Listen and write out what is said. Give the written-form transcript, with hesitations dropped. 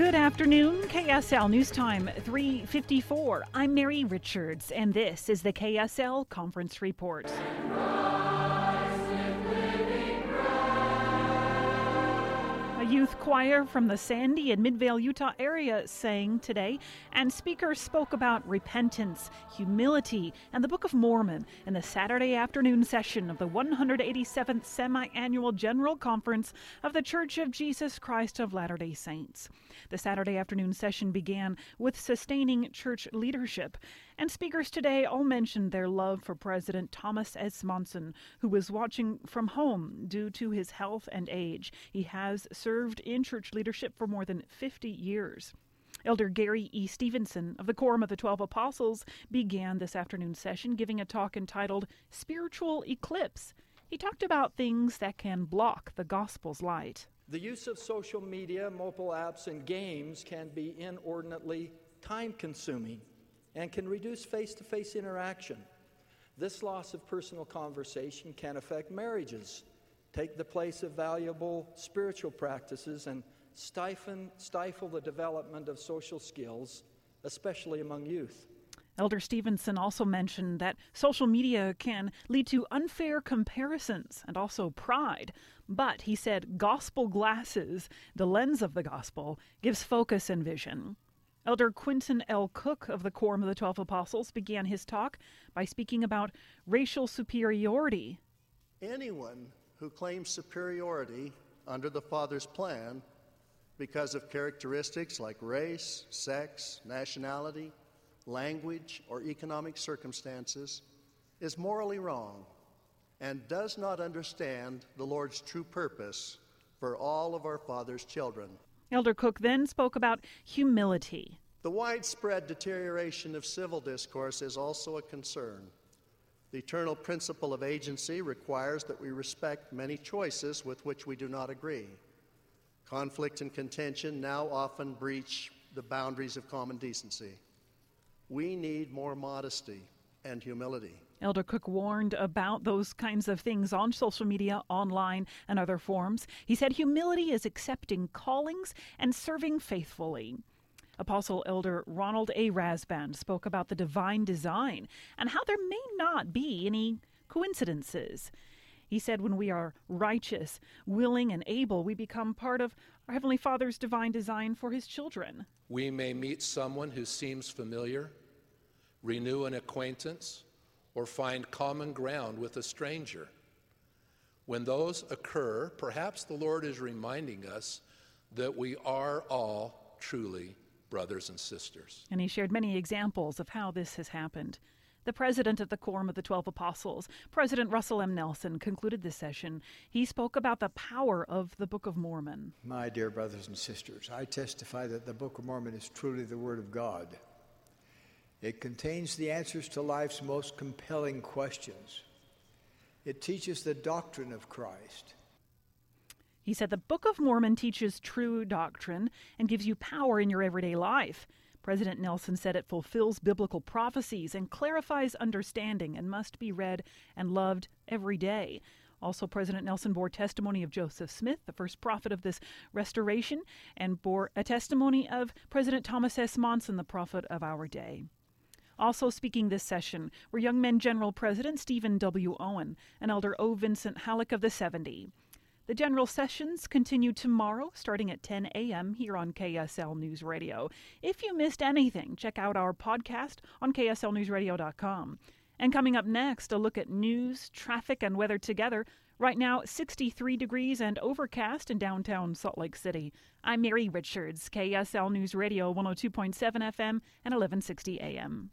Good afternoon, KSL News Time 3:54. I'm Mary Richards, and this is the KSL Conference Report. A youth choir from the Sandy and Midvale, Utah area sang today, and speakers spoke about repentance, humility, and the Book of Mormon in the Saturday afternoon session of the 187th Semi-Annual General Conference of the Church of Jesus Christ of Latter-day Saints. The Saturday afternoon session began with sustaining church leadership, and speakers today all mentioned their love for President Thomas S. Monson, who was watching from home due to his health and age. He has served in church leadership for more than 50 years. Elder Gary E. Stevenson of the Quorum of the 12 Apostles began this afternoon session giving a talk entitled Spiritual Eclipse. He talked about things that can block the gospel's light. The use of social media, mobile apps, and games can be inordinately time-consuming and can reduce face-to-face interaction. This loss of personal conversation can affect marriages, take the place of valuable spiritual practices, and stifle the development of social skills, especially among youth. Elder Stevenson also mentioned that social media can lead to unfair comparisons and also pride. But he said gospel glasses, the lens of the gospel, gives focus and vision. Elder Quinton L. Cook of the Quorum of the 12 Apostles began his talk by speaking about racial superiority. Anyone who claims superiority under the Father's plan because of characteristics like race, sex, nationality, language, or economic circumstances is morally wrong and does not understand the Lord's true purpose for all of our Father's children. Elder Cook then spoke about humility. The widespread deterioration of civil discourse is also a concern. The eternal principle of agency requires that we respect many choices with which we do not agree. Conflict and contention now often breach the boundaries of common decency. We need more modesty and humility. Elder Cook warned about those kinds of things on social media, online, and other forms. He said humility is accepting callings and serving faithfully. Apostle Elder Ronald A. Rasband spoke about the divine design and how there may not be any coincidences. He said when we are righteous, willing, and able, we become part of our Heavenly Father's divine design for His children. We may meet someone who seems familiar, renew an acquaintance, or find common ground with a stranger. When those occur, perhaps the Lord is reminding us that we are all truly brothers and sisters. And he shared many examples of how this has happened. The president of the Quorum of the 12 Apostles, President Russell M. Nelson, concluded this session. He spoke about the power of the Book of Mormon. My dear brothers and sisters, I testify that the Book of Mormon is truly the Word of God. It contains the answers to life's most compelling questions. It teaches the doctrine of Christ. He said the Book of Mormon teaches true doctrine and gives you power in your everyday life. President Nelson said it fulfills biblical prophecies and clarifies understanding and must be read and loved every day. Also, President Nelson bore testimony of Joseph Smith, the first prophet of this restoration, and bore a testimony of President Thomas S. Monson, the prophet of our day. Also speaking this session were Young Men General President Stephen W. Owen and Elder O. Vincent Halleck of the 70. The general sessions continue tomorrow, starting at 10 a.m. here on KSL News Radio. If you missed anything, check out our podcast on kslnewsradio.com. And coming up next, a look at news, traffic, and weather together. Right now, 63 degrees and overcast in downtown Salt Lake City. I'm Mary Richards, KSL News Radio, 102.7 FM and 1160 AM.